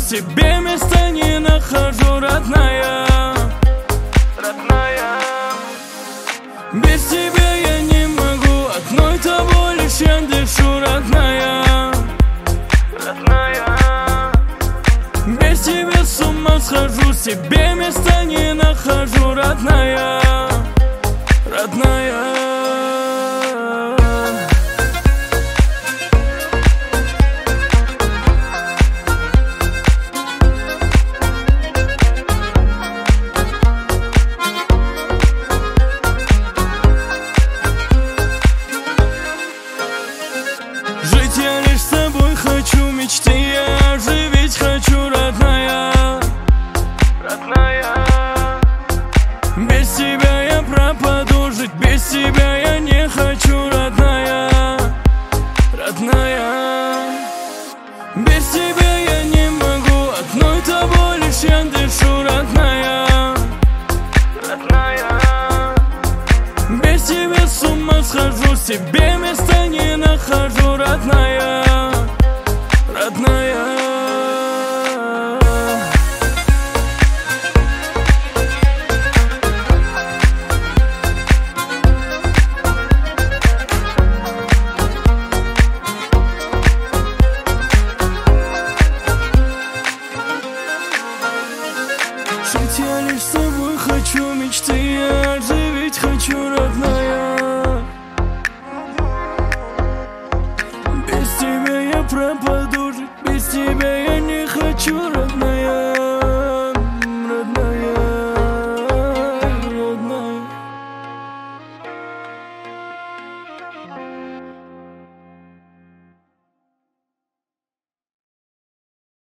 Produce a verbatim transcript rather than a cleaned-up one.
себе места не нахожу, родная. Родная. Без тебя я не могу, одной тобой лишь я дышу, родная. Родная. Без тебя с ума схожу, себе места не нахожу, родная. Родная. Жить я лишь с тобой хочу, мечты я оживить хочу, родная. Родная. Без тебя я пропаду, жить без тебя я не хочу, родная. Родная. Без тебя я не могу, одной тобой лишь я дышу, родная. Родная. Без тебя с ума схожу, себе места не нахожу, родная. Родная. Жить я лишь с тобой хочу, мечты я оживить хочу, родная. Без тебя я пропаду, жить без тебя я не хочу, родная.